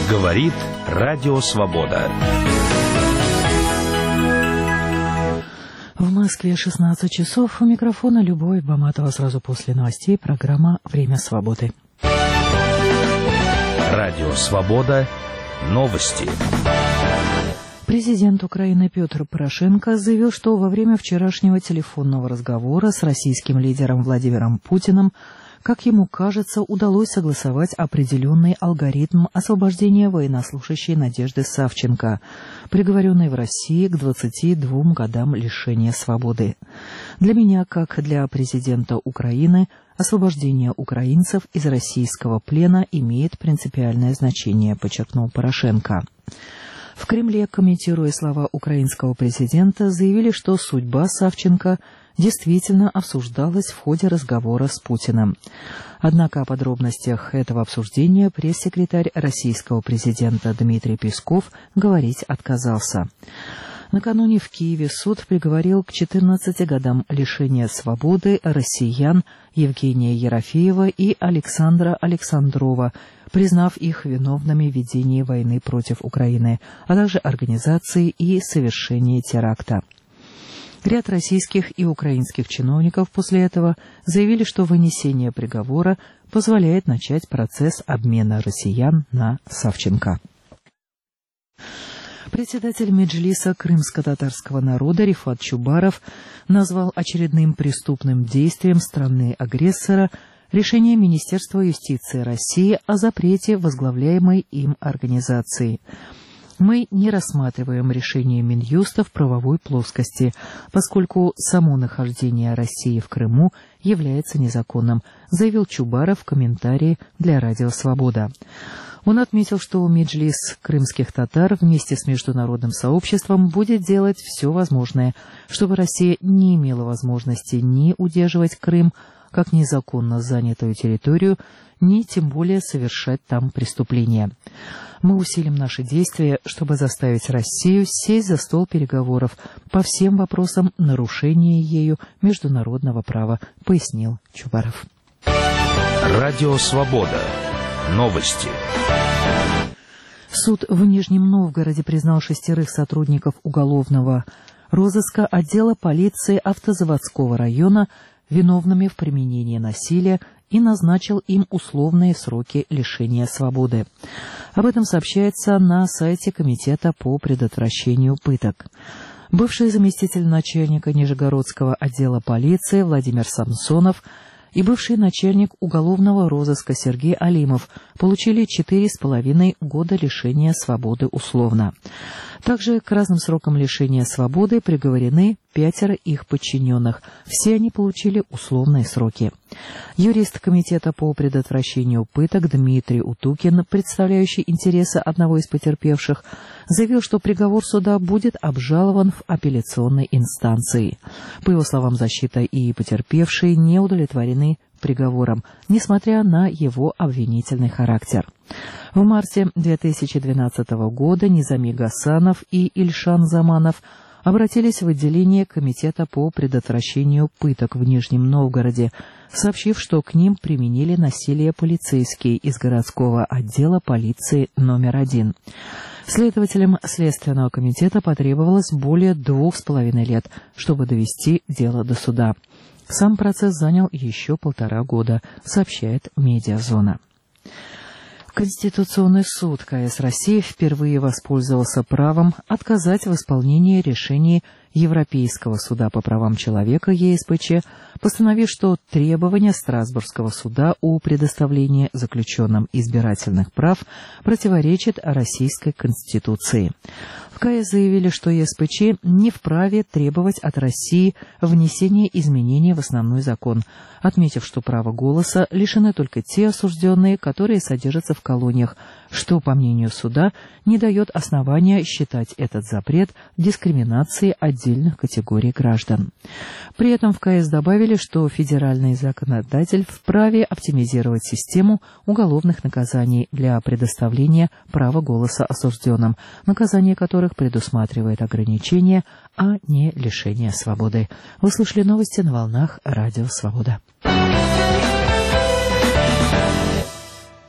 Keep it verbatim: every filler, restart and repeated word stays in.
Говорит Радио Свобода. В Москве шестнадцать часов. У микрофона Любовь Баматова. Сразу после новостей программа «Время свободы». Радио Свобода. Новости. Президент Украины Петр Порошенко заявил, что во время вчерашнего телефонного разговора с российским лидером Владимиром Путиным, как ему кажется, удалось согласовать определенный алгоритм освобождения военнослужащей Надежды Савченко, приговоренной в России к двадцати двум годам лишения свободы. Для меня, как для президента Украины, освобождение украинцев из российского плена имеет принципиальное значение, подчеркнул Порошенко. В Кремле, комментируя слова украинского президента, заявили, что судьба Савченко действительно обсуждалась в ходе разговора с Путиным. Однако о подробностях этого обсуждения пресс-секретарь российского президента Дмитрий Песков говорить отказался. Накануне в Киеве суд приговорил к четырнадцати годам лишения свободы россиян Евгения Ерофеева и Александра Александрова, признав их виновными в ведении войны против Украины, а также организации и совершении теракта. Ряд российских и украинских чиновников после этого заявили, что вынесение приговора позволяет начать процесс обмена россиян на Савченко. Председатель Меджлиса крымско-татарского народа Рифат Чубаров назвал очередным преступным действием страны-агрессора решение Министерства юстиции России о запрете возглавляемой им организации. Мы не рассматриваем решение Минюста в правовой плоскости, поскольку само нахождение России в Крыму является незаконным, заявил Чубаров в комментарии для Радио Свобода. Он отметил, что Меджлис крымских татар вместе с международным сообществом будет делать все возможное, чтобы Россия не имела возможности ни удерживать Крым как незаконно занятую территорию, ни тем более совершать там преступления. Мы усилим наши действия, чтобы заставить Россию сесть за стол переговоров по всем вопросам нарушения ею международного права, пояснил Чубаров. Радио Свобода. Новости. Суд в Нижнем Новгороде признал шестерых сотрудников уголовного розыска отдела полиции Автозаводского района виновными в применении насилия и назначил им условные сроки лишения свободы. Об этом сообщается на сайте Комитета по предотвращению пыток. Бывший заместитель начальника Нижегородского отдела полиции Владимир Самсонов и бывший начальник уголовного розыска Сергей Алимов получили четыре с половиной года лишения свободы условно. Также к разным срокам лишения свободы приговорены пятеро их подчиненных. Все они получили условные сроки. Юрист Комитета по предотвращению пыток Дмитрий Утукин, представляющий интересы одного из потерпевших, заявил, что приговор суда будет обжалован в апелляционной инстанции. По его словам, защита и потерпевшие не удовлетворены приговором, несмотря на его обвинительный характер. В марте две тысячи двенадцатого года Низами Гасанов и Ильшан Заманов обратились в отделение Комитета по предотвращению пыток в Нижнем Новгороде, сообщив, что к ним применили насилие полицейские из городского отдела полиции номер один. Следователям Следственного комитета потребовалось более двух с половиной лет, чтобы довести дело до суда. Сам процесс занял еще полтора года, сообщает Медиазона. Конституционный суд КС России впервые воспользовался правом отказать в исполнении решений Европейского суда по правам человека ЕСПЧ, постановив, что требования Страсбургского суда о предоставлении заключенным избирательных прав противоречат Российской Конституции. В КС заявили, что ЕСПЧ не вправе требовать от России внесения изменений в основной закон, отметив, что права голоса лишены только те осужденные, которые содержатся в колониях, что, по мнению суда, не дает основания считать этот запрет дискриминацией отдельных категорий граждан. При этом в КС добавили, что федеральный законодатель вправе оптимизировать систему уголовных наказаний для предоставления права голоса осужденным, наказание которых предусматривает ограничение, а не лишение свободы. Вы слушали новости на волнах Радио Свобода.